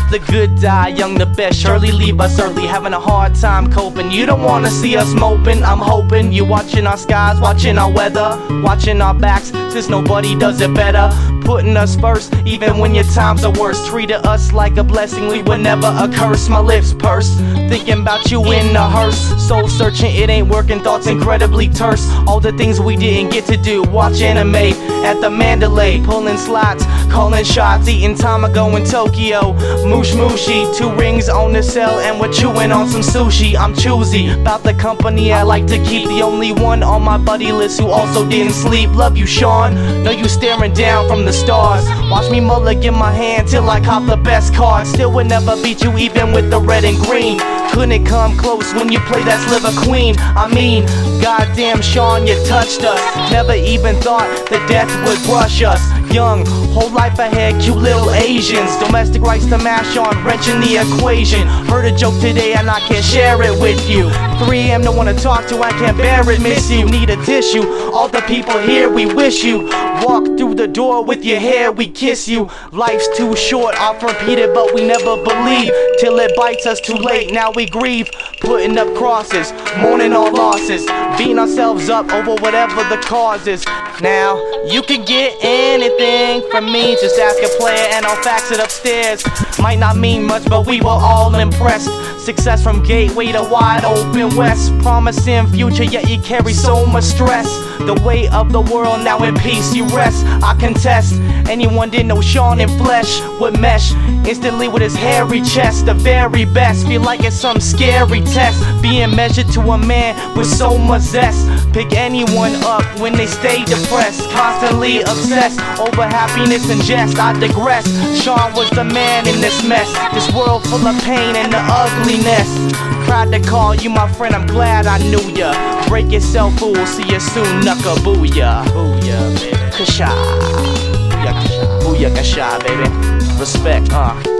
The good die young, the best surely leave us early. Having a hard time coping, you don't wanna see us moping. I'm hoping you watching our skies, watching our weather, watching our backs, since nobody does it better. Putting us first, even when your times are worse. Treated us like a blessing, we were never a curse. My lips purse, thinking about you in a hearse. Soul searching, it ain't working, thoughts incredibly terse. All the things we didn't get to do. Watch anime at the Mandalay, pulling slots, calling shots, eating tamago in Tokyo. Moosh Mushi, 2 rings on the cell, and we're chewing on some sushi. I'm choosy about the company I like to keep. The only one on my buddy list who also didn't sleep. Love you, Sean. Know you staring down from the stars. Watch me mulligan my hand till I cop the best card. Still would never beat you even with the red and green. Couldn't come close when you play that Sliver Queen. I mean, goddamn Sean, you touched us. Never even thought that death would brush us. Young, whole life ahead, cute little Asians. Domestic rights to mash on, wrenching the equation. Heard a joke today and I can't share it with you. 3 AM, no one to talk to, I can't bear it, miss you. Need a tissue, all the people here, we wish you. Walk through the door with your hair, we kiss you. Life's too short, often repeated, but we never believe. Till it bites us too late, now we grieve. Putting up crosses, mourning our losses. Beating ourselves up over whatever the cause is. Now, you can get anything from me, just ask a player and I'll fax it upstairs. Might not mean much, but we were all impressed. Success from gateway to wide open west. Promising future, yet you carry so much stress. The weight of the world, now in peace you rest. I contest, anyone didn't know Sean in flesh would mesh instantly with his hairy chest. The very best, feel like it's some scary test. Being measured to a man with so much zest. Pick anyone up when they stay depressed. Constantly obsessed over happiness and jest. I digress, Sean was the man in this mess. This world full of pain and the ugliness. Tried to call you my friend, I'm glad I knew ya. Break yourself, fool, see you soon, knucka booyah. Booyah, baby. Kasha. Booyah, kasha, baby. Respect,